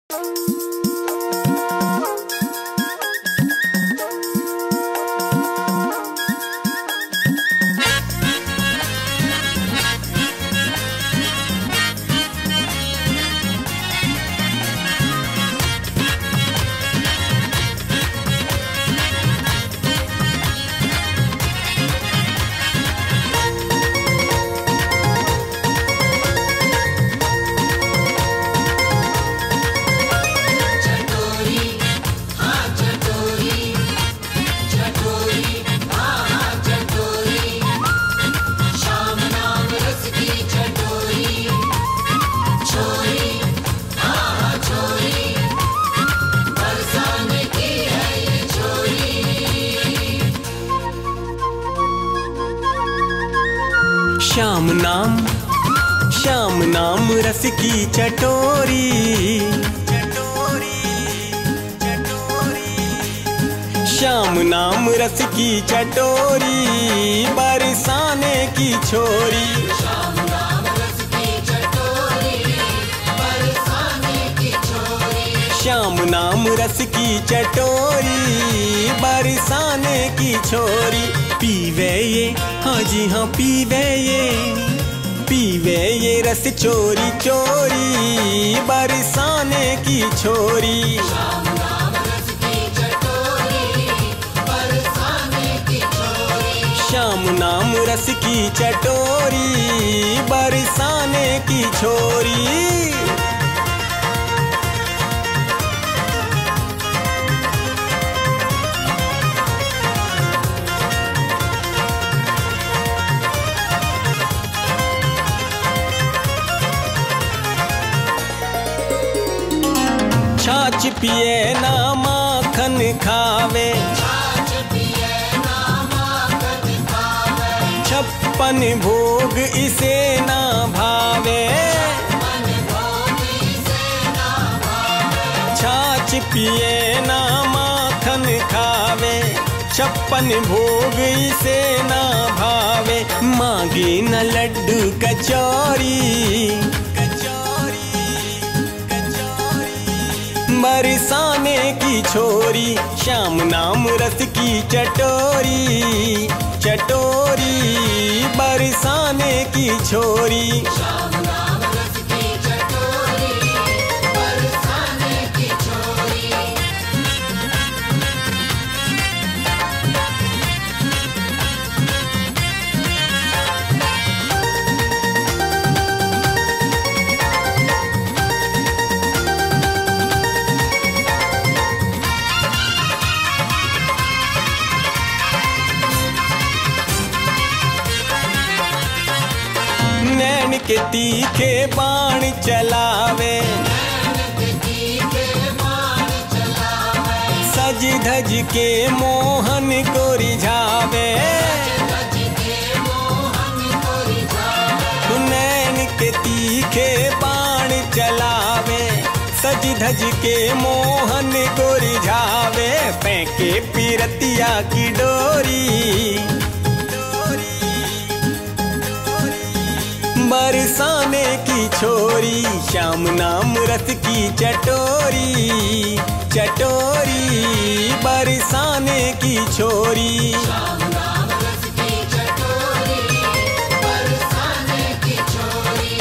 श्याम नाम रस की चटोरी, श्याम नाम रस की चटोरी, बरसाने की छोरी। श्याम नाम रस की चटोरी, बरसाने की छोरी। श्याम नाम रस की चटोरी, बरसाने की छोरी। पीवे ये, हाँ जी हाँ पीवे ये रस चोरी चोरी, बरसाने की छोरी। श्याम नाम रस की चटोरी, बरसाने की छोरी। श्याम नाम रस की चटोरी, बरसाने की छोरी। छाछ पिए ना माखन खावे, छाछ पिए ना माखन खावे। 56 भोग इसे ना भावे, मन भोग इसे ना भावे। छाछ पिए ना माखन खावे, 56 भोग इसे ना भावे। मांगे न लड्डू कचौरी, बरसाने की छोरी। श्याम नाम रस की चटोरी, चटोरी, बरसाने की छोरी। श्याम नाम रस की चटोरी, बरसाने की छोरी। नैन के तीखे बाण चलावे, सज धज के मोहन को रिझावे। नैन के तीखे बाण चलावे, सज धज के मोहन को रिझावे। फेंके पीरतिया की डोरी, बरसाने की छोरी। श्याम नाम रस की चटोरी, चटोरी, बरसाने की छोरी। श्याम नाम रस की चटोरी, बरसाने की छोरी।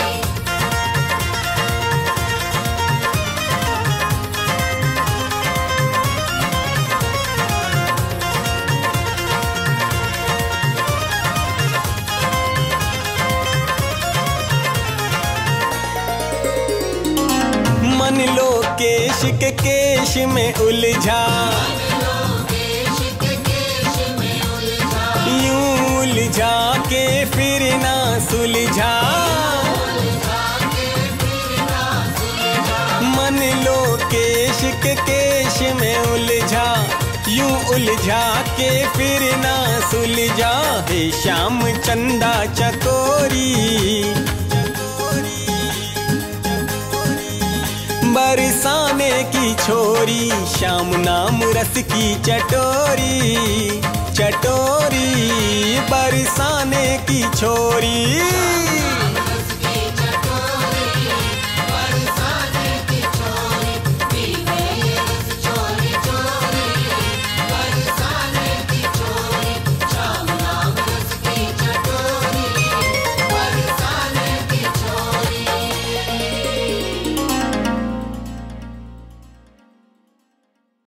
मन लो केश के केश में उलझा, यूं उलझा के फिर ना सुलझा। मन लो केश के केश में उलझा, यूं उलझा के फिर ना सुलझा। हे श्याम चंदा चकोरी, बरसाने की छोरी। श्याम नाम रस की चटोरी, चटोरी, बरसाने की छोरी।